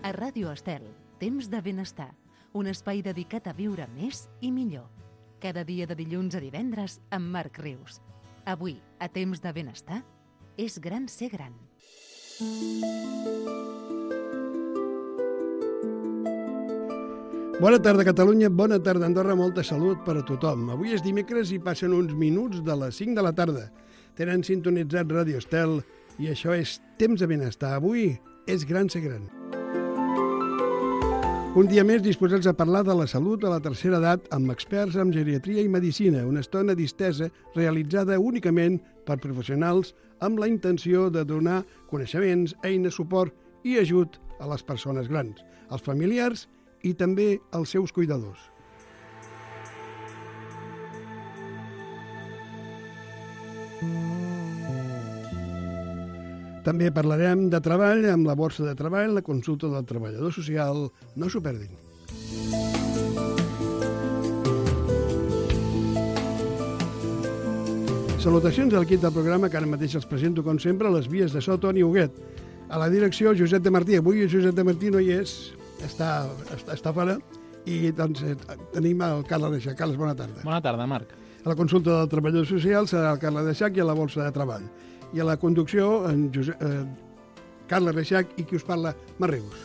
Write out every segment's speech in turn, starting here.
A Ràdio Estel, Temps de Benestar, un espai dedicat a viure més i millor. Cada dia de dilluns a divendres amb Marc Rius. Avui, a Temps de Benestar, és gran ser gran. Bona tarda, Catalunya. Bona tarda, Andorra. Molta salut per a tothom. Avui és dimecres i passen uns minuts de les 5 de la tarda. Tenen sintonitzat Ràdio Estel i això és Temps de Benestar. Avui és gran ser gran. Un dia més disposats a parlar de la salut a la tercera edat amb experts en geriatria i medicina, una estona distesa realitzada únicament per professionals amb la intenció de donar coneixements, eines, suport i ajut a les persones grans, als familiars i també als seus cuidadors. També parlarem de treball amb la borsa de treball, la consulta del treballador social. No s'ho perdin. Salutacions a l'equip del programa, que ara mateix els presento, com sempre, a les vies de so, Toni Huguet. A la direcció, Josep de Martí. Avui Josep de Martí no hi és, està fora, i doncs tenim el Carles Reixac. Carles, bona tarda. Bona tarda, Marc. A la consulta del treballador social serà el Carles Reixac i a la borsa de treball. I a la conducció, Carles Reixac i qui us parla, Marc Rius.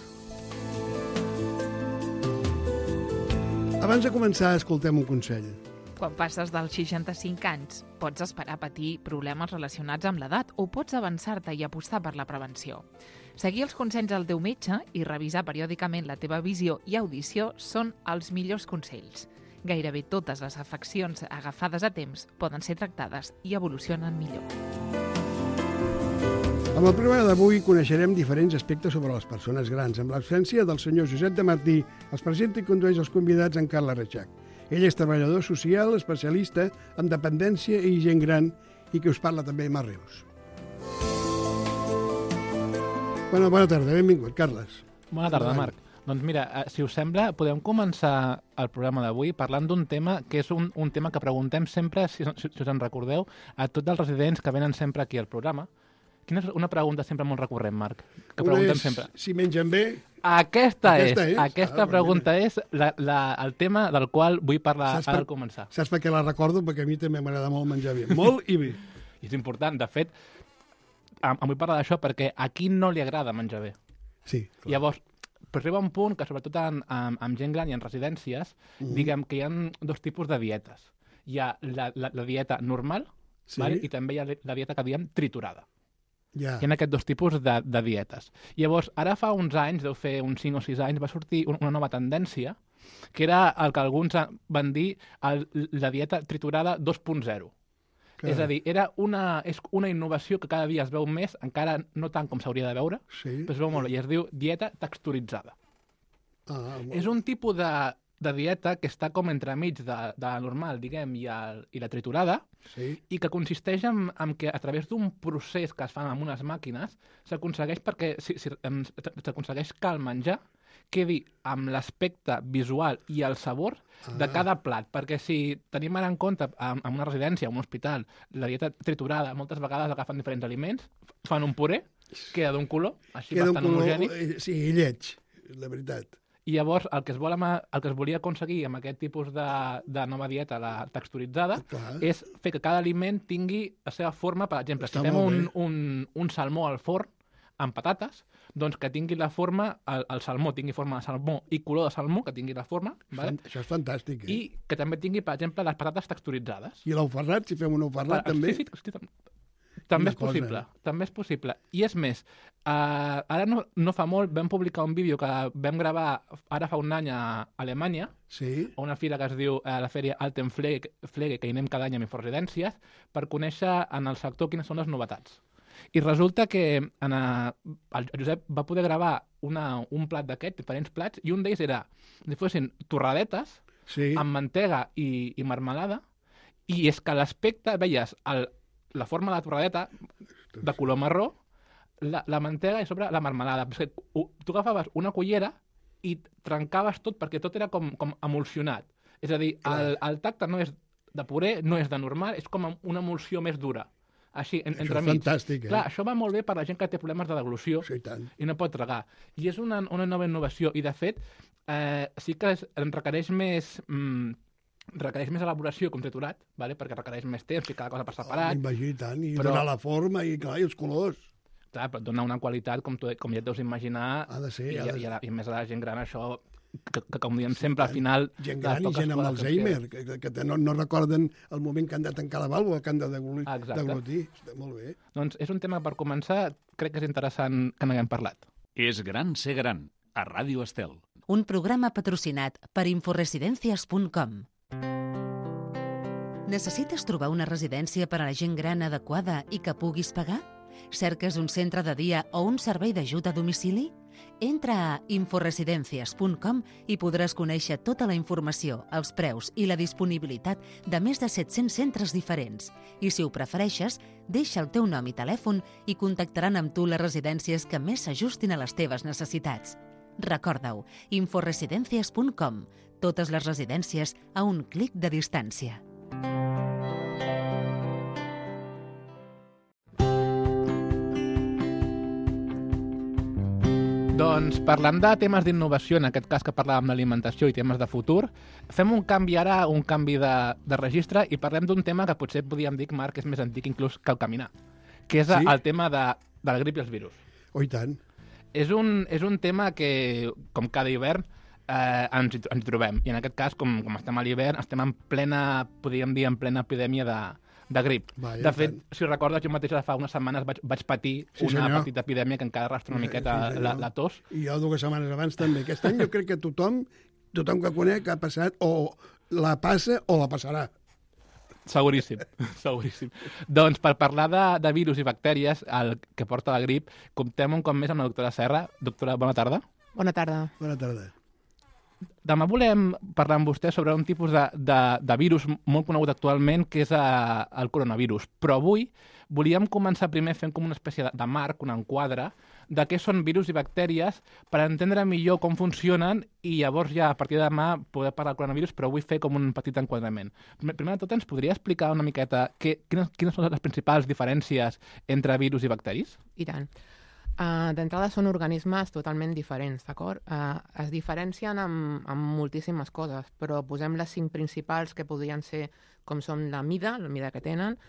Abans de començar, escoltem un consell. Quan passes dels 65 anys, pots esperar patir problemes relacionats amb l'edat o pots avançar-te i apostar per la prevenció. Seguir els consells del teu metge i revisar periòdicament la teva visió i audició són els millors consells. Gairebé totes les afeccions agafades a temps poden ser tractades i evolucionen millor. Amb el programa d'avui coneixerem diferents aspectes sobre les persones grans. Amb l'absència del senyor Josep de Martí, els presenta i condueix els convidats en Carles Reixac. Ell és treballador social, especialista en dependència i gent gran, i que us parla també Marc Rius. Bona tarda, benvingut, Carles. Bona tarda, Marc. Doncs mira, si us sembla, podem començar el programa d'avui parlant d'un tema que és un tema que preguntem sempre, si us en recordeu, a tots els residents que venen sempre aquí al programa. Quina és una pregunta sempre molt recurrent, Marc? Que preguntem sempre. Si mengen bé... Aquesta pregunta és el tema del qual vull parlar al començar. Saps per què la recordo? Perquè a mi també m'agrada molt menjar bé. Molt i bé. I és important. De fet, em vull parlar d'això perquè a qui no li agrada menjar bé. Sí, clar. Llavors, però arriba un punt que, sobretot amb gent gran i en residències, diguem que hi ha dos tipus de dietes. Hi ha la dieta normal, sí, i també hi ha la dieta que diem triturada. Ja. Hi ha aquests dos tipus de dietes. Llavors, ara fa uns anys, deu fer uns 5 o 6 anys, va sortir una nova tendència, que era el que alguns van dir la dieta triturada 2.0. És a dir, és una innovació que cada dia es veu més, encara no tant com s'hauria de veure, sí, però es veu molt, i es diu dieta texturitzada. És un tipus de dieta que està com entremig de la normal, diguem, i la triturada, sí, i que consisteix en que a través d'un procés que es fa amb unes màquines s'aconsegueix s'aconsegueix que el menjar quedi amb l'aspecte visual i el sabor de cada plat, perquè si tenim ara en compte en una residència, en un hospital, la dieta triturada, moltes vegades agafen diferents aliments, fan un puré, queda d'un color, així bastant homogènic. Sí, lleig, la veritat. I llavors el que es volia aconseguir amb aquest tipus de nova dieta, la texturitzada, és fer que cada aliment tingui la seva forma. Per exemple, si fem un salmó al forn amb patates, doncs que tingui la forma, el salmó tingui forma de salmó i color de salmó, que tingui la forma. Vale? Això és fantàstic, I que també tingui, per exemple, les patates texturitzades. I l'ou ferrat, si fem un ou ferrat, també? Sí, també és possible. I és més, ara no fa molt vam publicar un vídeo que vam gravar ara fa un any a Alemanya, sí, a una fira que es diu la Fèria Altenpflege, que hi anem cada any amb Inforesidències, per conèixer en el sector quines són les novetats. I resulta que el Josep va poder gravar un plat d'aquests, diferents plats, i un d'ells era, si fossin torradetes, sí, amb mantega i marmelada, i és que l'aspecte, veies la forma de la torradeta de color marró, la mantega i sobre la marmelada. Tu agafaves una cullera i trencaves tot perquè tot era com emulsionat. És a dir, el tacte no és de puré, no és de normal, és com una emulsió més dura. així, Això entre és mig. fantàstic, Clar, això va molt bé per la gent que té problemes de deglució Sí, i tant. i no pot tragar. I és una nova innovació. I, de fet, sí que requereix més... requereix més elaboració com triturat, vale? Perquè requereix més temps, ficar la cosa per separat. M'imagino, i tant, i Però- donar la forma, i clar, i els colors. Clar, però dona una qualitat, com ja et deus imaginar, Ha de ser, i, ha de ser. i més a la gent gran, això, que com diem sempre, al final... Gent les gran i poques gent amb coses Alzheimer, que no recorden el moment que han de tancar la vàlvula, que han de Exacte. deglutir. Està molt bé. Doncs és un tema, per començar, crec que és interessant que n'haguem parlat. És gran ser gran, a Ràdio Estel. Un programa patrocinat per inforesidencias.com. Necessites trobar una residència per a la gent gran adequada i que puguis pagar? Cerques un centre de dia o un servei d'ajut a domicili? Entra a inforesidencias.com i podràs conèixer tota la informació, els preus i la disponibilitat de més de 700 centres diferents. I si ho prefereixes, deixa el teu nom i telèfon i contactaran amb tu les residències que més s'ajustin a les teves necessitats. Recorda-ho, inforesidencias.com. Totes les residències a un clic de distància. Doncs parlant de temes d'innovació, en aquest cas que parlàvem d'alimentació i temes de futur, fem un canvi ara, un canvi de registre i parlem d'un tema que potser podríem dir, Marc, que és més antic inclús que el caminar, que és Sí? el tema de la grip i els virus. Oh, i tant. És un tema que, com cada hivern, ens hi trobem. I en aquest cas, com estem a l'hivern, estem en plena, podríem dir, en plena epidèmia de grip. Vaja, De i fet, tant. si recordes, jo mateix fa unes setmanes vaig patir Sí, una senyor. petita epidèmia que encara arrastra una miqueta Sí, senyor. la tos. I jo 2 setmanes abans també. Aquest any jo crec que tothom que conec ha passat o la passa o la passarà. Seguríssim, seguríssim. Doncs per parlar de virus i bactèries, el que porta la grip, comptem un cop més amb la doctora Serra. Doctora, bona tarda. Bona tarda. Bona tarda. Demà volem parlar amb vostè sobre un tipus de virus molt conegut actualment, que és el coronavirus. Però avui volíem començar primer fent com una espècie de marc, un enquadre, de què són virus i bactèries per entendre millor com funcionen i llavors ja a partir de demà poder parlar del coronavirus, però vull fer com un petit enquadrament. Primer de tot, ens podria explicar una miqueta quines són les principals diferències entre virus i bacteris? I tant. D'entrada són organismes totalment diferents, d'acord? Es diferencien amb moltíssimes coses, però posem les 5 principals que podrien ser com són la mida que tenen.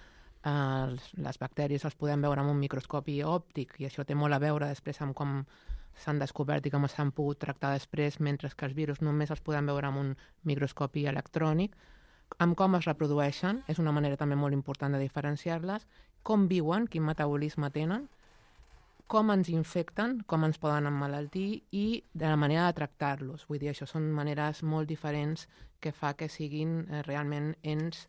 Les bactèries els podem veure amb un microscopi òptic i això té molt a veure després amb com s'han descobert i com s'han pogut tractar després, mentre que els virus només els podem veure amb un microscopi electrònic. Amb com es reprodueixen, és una manera també molt important de diferenciar-les, com viuen, quin metabolisme tenen, com ens infecten, com ens poden emmalaltir i de la manera de tractar-los. Vull dir, això són maneres molt diferents que fa que siguin realment ens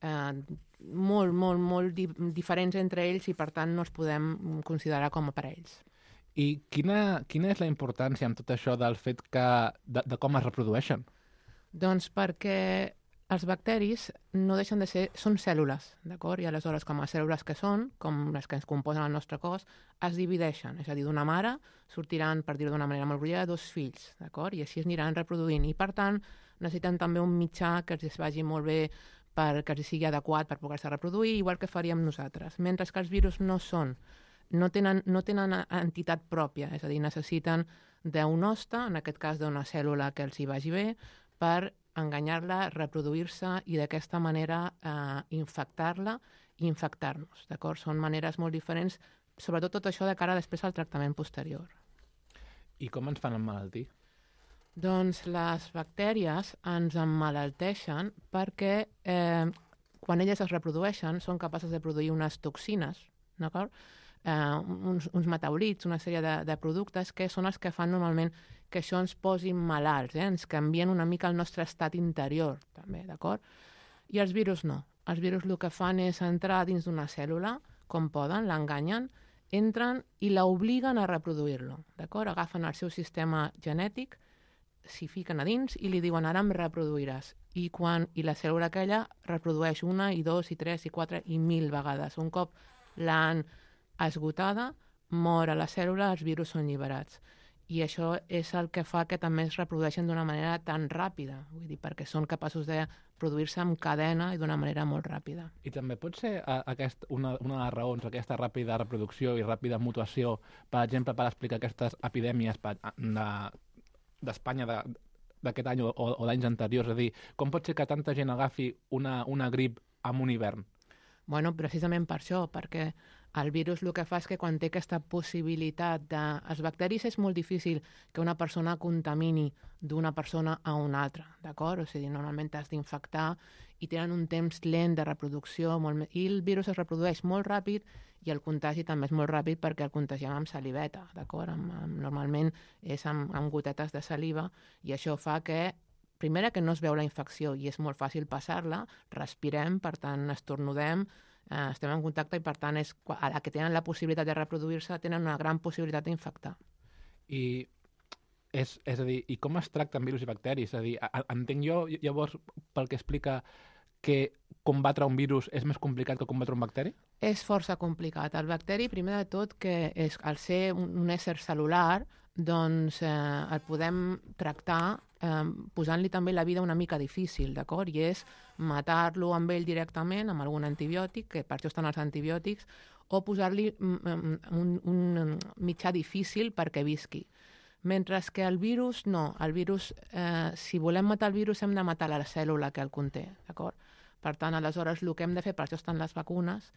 molt diferents entre ells i per tant no els podem considerar com a parells. I quina és la importància en tot això del fet de com es reprodueixen? Doncs perquè els bacteris no deixen de ser... Són cèl·lules, d'acord? I aleshores, com a cèl·lules que són, com les que ens composen el nostre cos, es divideixen. És a dir, d'una mare sortiran, per dir-ho d'una manera molt brillada, 2 fills, d'acord? I així es aniran reproduint. I, per tant, necessiten també un mitjà que els vagi molt bé perquè els sigui adequat per poder-se reproduir, igual que faríem nosaltres. Mentre que els virus no tenen entitat pròpia, és a dir, necessiten d'un hoste, en aquest cas d'una cèl·lula que els hi vagi bé, per enganyar-la, reproduir-se i d'aquesta manera infectar-la i infectar-nos, d'acord? Són maneres molt diferents, sobretot tot això de cara després al tractament posterior. I com ens fan emmalaltir? Doncs les bactèries ens emmalalteixen perquè quan elles es reprodueixen són capaces de produir unes toxines, d'acord? Uns metabòlits, una sèrie de productes que són els que fan normalment que això ens posi malalts, ens canvien una mica el nostre estat interior, també, d'acord? I els virus no. Els virus el que fan és entrar dins d'una cèl·lula, com poden, l'enganyen, entren i l'obliguen a reproduir-lo, d'acord? Agafen el seu sistema genètic, s'hi fiquen a dins i li diuen ara em reproduiràs. I la cèl·lula aquella reprodueix 1, i 2, i 3, i 4, i 1000 vegades. Un cop l'han esgotada, mor a la cèl·lula, els virus són alliberats. I això és el que fa que també es reprodueixen d'una manera tan ràpida, vull dir, perquè són capaços de produir-se en cadena i d'una manera molt ràpida. I també pot ser una de les raons, aquesta ràpida reproducció i ràpida mutació, per exemple, per explicar aquestes epidèmies d'Espanya d'aquest any o d'anys anteriors. És a dir, com pot ser que tanta gent agafi una grip en un hivern? Bueno, precisament per això, perquè el virus el que fa és que quan té aquesta possibilitat de... Els bacteris és molt difícil que una persona contamini d'una persona a una altra, d'acord? O sigui, normalment t'has d'infectar i tenen un temps lent de reproducció i el virus es reprodueix molt ràpid i el contagi també és molt ràpid perquè el contagiem amb saliveta, d'acord? Normalment és amb gotetes de saliva i això fa que primera, que no es veu la infecció i és molt fàcil passar-la, respirem, per tant, estornudem, estem en contacte i, per tant, a la que tenen la possibilitat de reproduir-se, tenen una gran possibilitat d'infectar. I és a dir, i com es tracten virus i bacteris? És a dir, entenc jo, llavors, pel que explica, que combatre un virus és més complicat que combatre un bacteri? És força complicat. El bacteri, primer de tot, que al ser un ésser cel·lular, doncs el podem tractar posant-li també la vida una mica difícil, d'acord? I és matar-lo amb ell directament, amb algun antibiòtic, que per això estan els antibiòtics, o posar-li un mitjà difícil perquè visqui. Mentre que el virus, no. El virus, si volem matar el virus, hem de matar la cèl·lula que el conté, d'acord? Per tant, aleshores, el que hem de fer, per això estan les vacunes,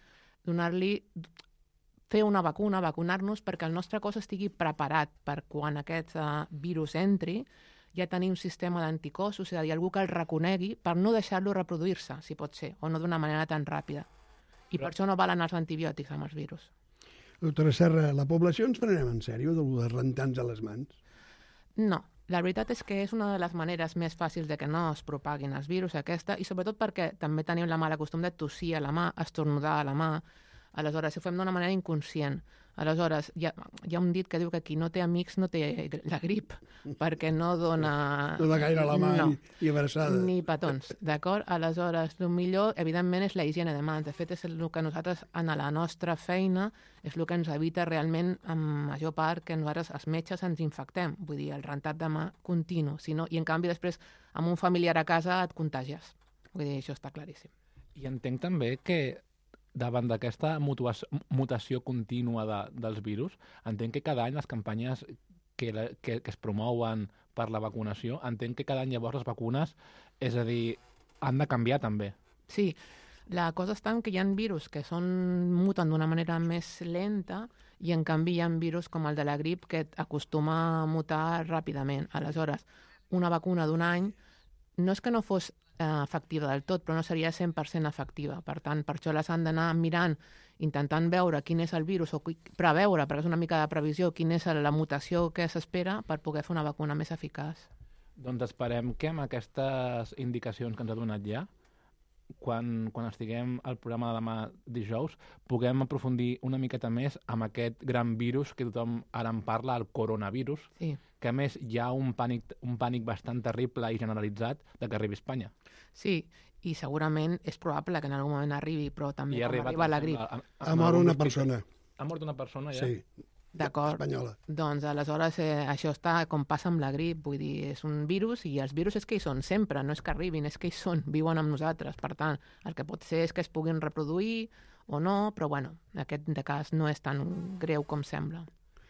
fer una vacuna, vacunar-nos perquè el nostre cos estigui preparat per quan aquest virus entri, ja tenir un sistema d'anticossos, és a dir, algú que el reconegui per no deixar-lo reproduir-se, si pot ser, o no d'una manera tan ràpida. I per això no valen els antibiòtics amb els virus. Doctora Serra, la població ens prenem en sèrio de rentar-nos a les mans? No. La veritat és que és una de les maneres més fàcils de que no es propaguin els virus, aquesta, i sobretot perquè també tenim la mala costum de tossir a la mà, estornudar a la mà. Aleshores, ho fem d'una manera inconscient. Aleshores, hi ha un dit que diu que qui no té amics no té la grip, perquè no dona... No da gaire la mà ni abraçada. Ni petons, d'acord? Aleshores, el millor, evidentment, és la higiene de mans. De fet, és el que nosaltres, en la nostra feina, és el que ens evita realment, en major part, que nosaltres, els metges, ens infectem. Vull dir, el rentat de mà continu. I, en canvi, després, amb un familiar a casa, et contagies. Vull dir, això està claríssim. I entenc també que davant d'aquesta mutació contínua dels virus, entenc que cada any les campanyes que es promouen per la vacunació, entenc que cada any llavors les vacunes, és a dir, han de canviar també. Sí, la cosa està en que hi ha virus que muten d'una manera més lenta i en canvi hi ha virus com el de la grip que acostuma a mutar ràpidament. Aleshores, una vacuna d'un any no és que no fos efectiva del tot, però no seria 100% efectiva. Per tant, per això les han d'anar mirant, intentant veure quin és el virus, o preveure, perquè és una mica de previsió, quina és la mutació que s'espera per poder fer una vacuna més eficaç. Doncs esperem que amb aquestes indicacions que ens ha donat ja, quan estiguem al programa de demà dijous, puguem aprofundir una miqueta més amb aquest gran virus que tothom ara en parla, el coronavirus, sí. Que a més hi ha un pànic bastant terrible i generalitzat de que arribi a Espanya. Sí, i segurament és probable que en algun moment arribi, però també arriba la grip. Ha mort una persona. Ha mort una persona, ja? Sí. D'acord. Espanyola. Doncs aleshores això està com passa amb la grip, vull dir, és un virus i els virus és que hi són sempre, no és que arribin, és que hi són, viuen amb nosaltres. Per tant, el que pot ser és que es puguin reproduir o no, però bueno, aquest cas no és tan greu com sembla.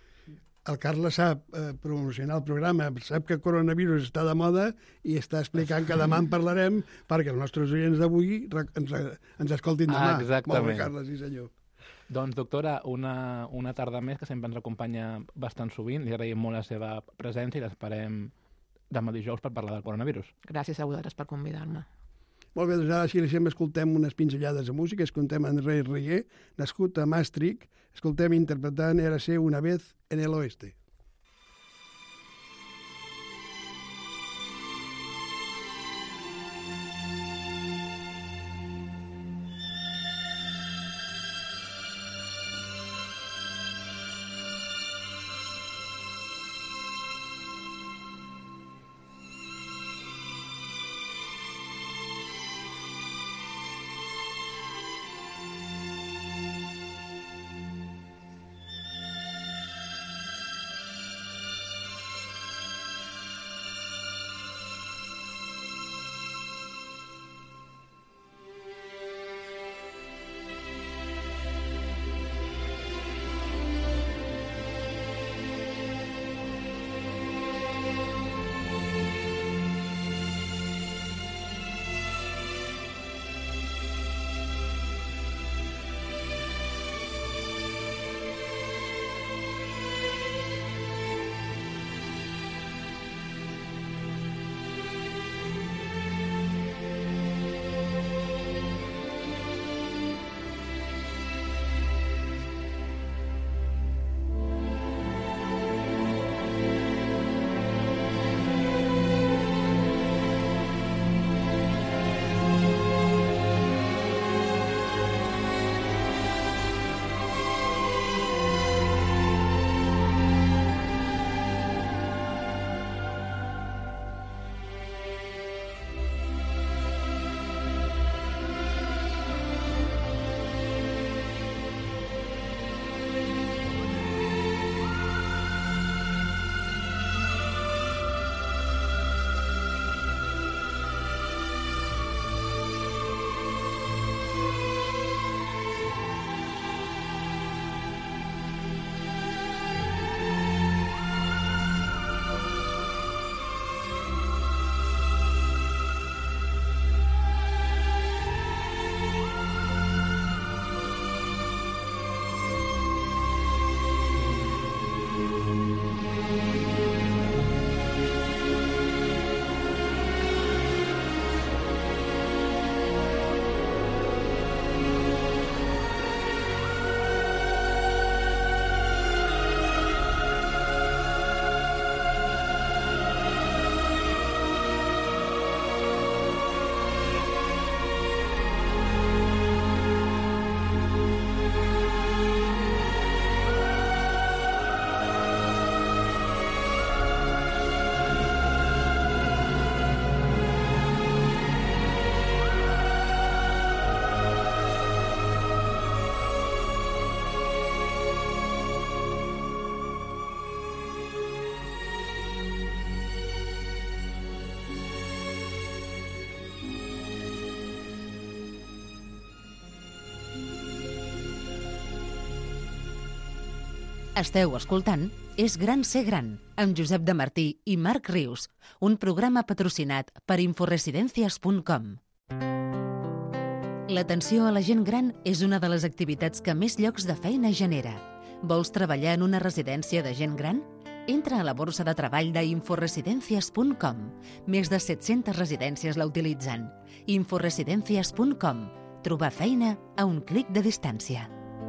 El Carles sap promocionar el programa, sap que el coronavirus està de moda i està explicant que demà en parlarem perquè els nostres oients d'avui ens escoltin demà. Exactament. Molt bé, Carles, sí senyor. Doncs, doctora, una tarda més que sempre ens acompanya bastant sovint. Li agraïm molt la seva presència i l'esperem demà dijous per parlar del coronavirus. Gràcies a vosaltres per convidar-me. Molt bé, doncs ara si li sembla escoltem unes pinzellades de música, escoltem Andrés Rié, nascut a Maastricht, escoltem interpretant Érase una vez en el oeste. Esteu escoltant És gran ser gran, amb Josep de Martí i Marc Rius, un programa patrocinat per inforesidencias.com. L'atenció a la gent gran és una de les activitats que més llocs de feina genera. Vols treballar en una residència de gent gran? Entra a la borsa de treball d'inforesidencias.com. Més de 700 residències la utilitzen. Inforesidencias.com. Trobar feina a un clic de distància.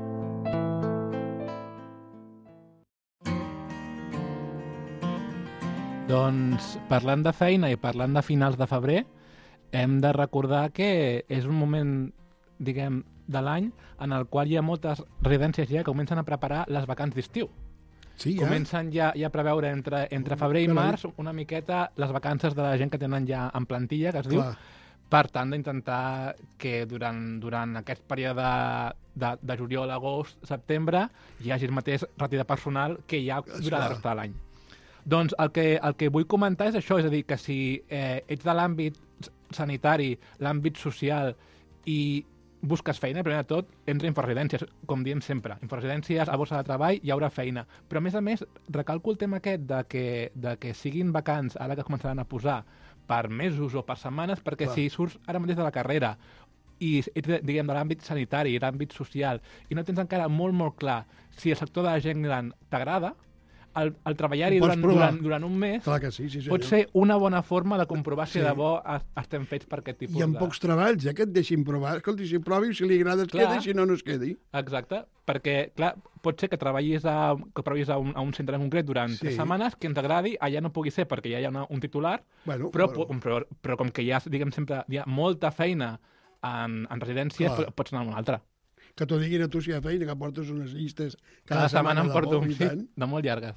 Doncs, parlant de feina i parlant de finals de febrer, hem de recordar que és un moment, diguem, de l'any en el qual hi ha moltes residències ja que comencen a preparar les vacances d'estiu. Sí, ja. Comencen ja a preveure entre febrer i març una miqueta les vacances de la gent que tenen ja en plantilla, que es diu, per tant d'intentar que durant aquest període de juliol, agost, setembre hi hagi el mateix rati de personal que hi ha durant la resta de l'any. Doncs el que vull comentar és això, és a dir, que si ets de l'àmbit sanitari, l'àmbit social i busques feina, primer de tot, entra a Inforesidències, com diem sempre. Inforesidències, a borsa de treball, hi haurà feina. Però, a més, recalco el tema aquest de que siguin vacants, ara que començaran a posar, per mesos o per setmanes, perquè si surts ara mateix de la carrera i ets, diguem, de l'àmbit sanitari i l'àmbit social i no tens encara molt, molt clar si el sector de la gent gran t'agrada, el treballar-hi durant un mes pot ser una bona forma de comprovar si de bo estem fets per aquest tipus de... I en pocs treballs, que et deixin provar. Escolti, si provi, si li agrada es queda i si no, no es quedi. Exacte, perquè, clar, pot ser que treballis a un centre en concret durant 3 setmanes, que ens agradi, allà no pugui ser perquè ja hi ha un titular, però com que hi ha, diguem, sempre hi ha molta feina en residències, pots anar a una altra. Que t'ho diguin a tu si hi ha feina, que portes unes llistes cada setmana em porto un de molt llargues.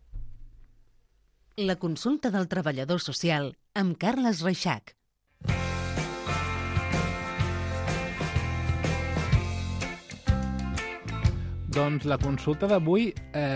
La consulta del treballador social amb Carles Reixac. Doncs la consulta d'avui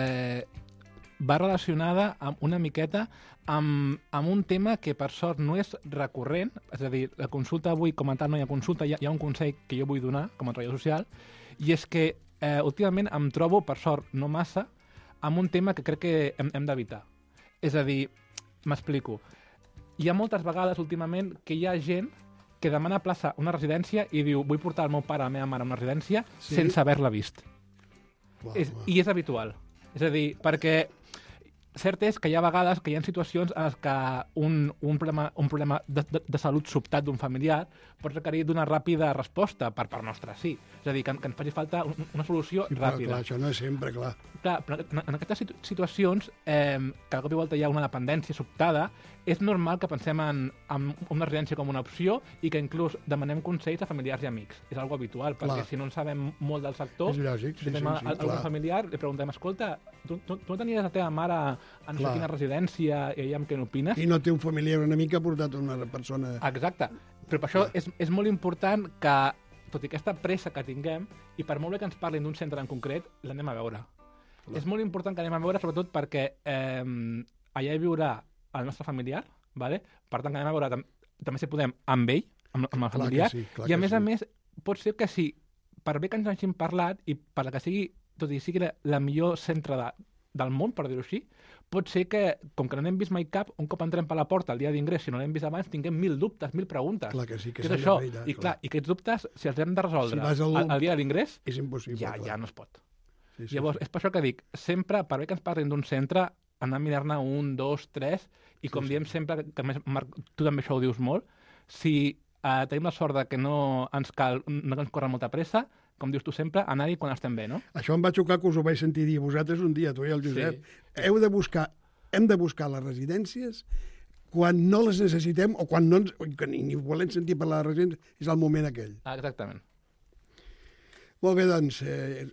va relacionada amb una miqueta amb un tema que per sort no és recurrent, és a dir, la consulta avui, com a tal no hi ha consulta, hi ha un consell que jo vull donar com a treballador social, i és que últimament em trobo, per sort, no massa, amb un tema que crec que hem d'evitar. És a dir, m'explico, hi ha moltes vegades últimament que hi ha gent que demana plaça a una residència i diu vull portar el meu pare o la meva mare a una residència sense haver-la vist. I és habitual. És a dir, perquè cert és que hi ha vegades que hi ha situacions en què un problema de salut sobtat d'un familiar pot requerir d'una ràpida resposta per part nostra, sí. És a dir, que ens faci falta una solució ràpida. Clar, això no és sempre, clar. Clar, però en aquestes situacions, que de cop i volta hi ha una dependència sobtada, és normal que pensem en una residència com una opció i que inclús demanem consells a familiars i amics. És algo habitual, perquè si no en sabem molt del sector, és lògic, si tenim algun familiar, li preguntem, escolta, tu no tenies la teva mare en no sé quina residència i amb què n'opines? I no té un familiar una mica portat una persona... Exacte. Però per això és molt important que, tot i aquesta pressa que tinguem, i per molt bé que ens parlin d'un centre en concret, l'anem a veure. És molt important que anem a veure, sobretot perquè allà hi viurà el nostre familiar, vale? Per tant, que anem a veure també si podem amb ell, amb el familiar, i a més, pot ser que si, per bé que ens hagin parlat, i per la que sigui, tot i sigui la millor centre del món, per dir-ho així, pot ser que, com que no n'hem vist mai cap, un cop entrem per la porta el dia d'ingrés, si no l'hem vist abans, tinguem 1.000 dubtes, 1.000 preguntes. Clar que sí, que és això. I aquests dubtes, si els hem de resoldre el dia de l'ingrés, ja no es pot. Llavors, és per això que dic, sempre, per bé que ens parlin d'un centre, anar a mirar-ne 1, 2, 3, i com diem sempre, que més, Marc, tu també això ho dius molt, si tenim la sort de que no ens corre molta pressa, com dius tu sempre, anar-hi quan estem bé, no? Això em va xocar que us ho vaig sentir dir vosaltres un dia, tu i el Josep. Sí. Hem de buscar les residències quan no les necessitem o quan no ni volem sentir parlar de residències, és el moment aquell. Exactament. Molt bé, doncs,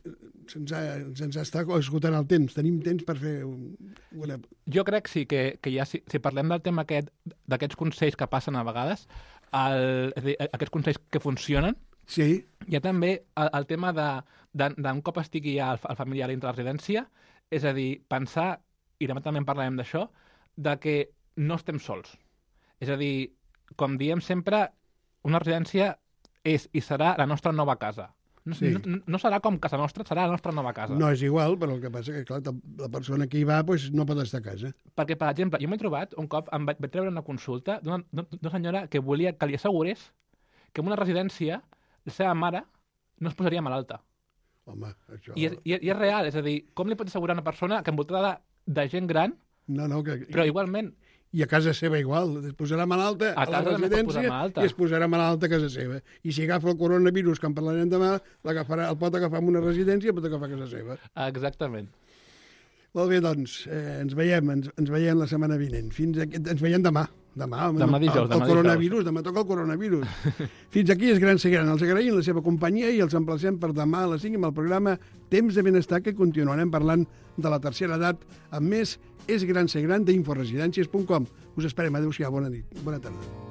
se'ns està esgotant el temps. Tenim temps per fer una... Jo crec sí, que ja, si parlem del tema d'aquests consells que passen a vegades, és a dir, aquests consells que funcionen, sí. Hi ha també el tema d'un cop estigui ja el familiar dintre la residència, és a dir, pensar, i demà també en parlarem d'això, de que no estem sols. És a dir, com diem sempre, una residència és i serà la nostra nova casa. Sí. No serà com casa nostra, serà la nostra nova casa. No és igual, però el que passa que, clar, la persona que hi va pues, no pot estar a casa. Perquè, per exemple, jo m'he trobat, un cop em vaig treure una consulta d'una senyora que volia que li assegurés que en una residència la seva mare no es posaria malalta. Home, això... I és real, és a dir, com li pots assegurar a una persona que envoltada de gent gran, No, però igualment... I a casa seva igual, es posarà malalta a la casa també pot posar residència malalta. i es posarà malalta a casa seva. I si agafa el coronavirus, que en parlarem demà, el pot agafar en una residència i pot agafar a casa seva. Exactament. Molt bé, doncs, ens veiem la setmana vinent. Ens veiem demà. Demà dijous. El coronavirus, demà toca el coronavirus. Fins aquí és Gran Ser Gran. Els agraïm la seva companyia i els emplacem per demà a les 5 amb el programa Temps de Benestar, que continuarem parlant de la tercera edat amb més És Gran Ser Gran d'Inforesidències.com. Us esperem. Adéu-siau. Bona nit. Bona tarda.